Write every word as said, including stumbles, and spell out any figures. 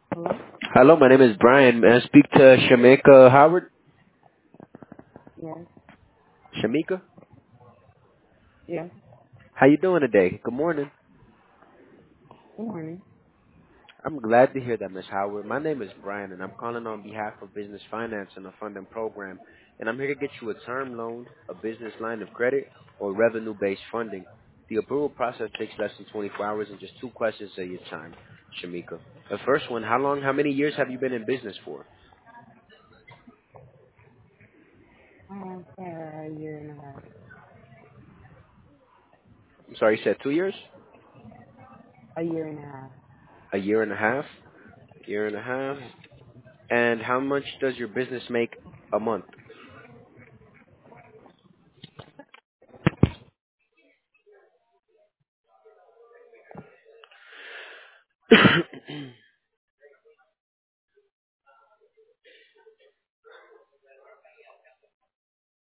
Hello? Hello, my name is Brian. May I speak to Shamika Howard? Yes. Shamika? Yes. How you doing today? Good morning. Good morning. I'm glad to hear that, Miss Howard. My name is Brian, and I'm calling on behalf of Business Finance and the Funding Program. And I'm here to get you a term loan, a business line of credit, or revenue-based funding. The approval process takes less than twenty-four hours and just two questions of your time, Shamika. The first one, how long, how many years have you been in business for? Um, for a year and a half. I'm sorry, you said two years? A year and a half. A year and a half? Year and a half? Yes. And how much does your business make a month?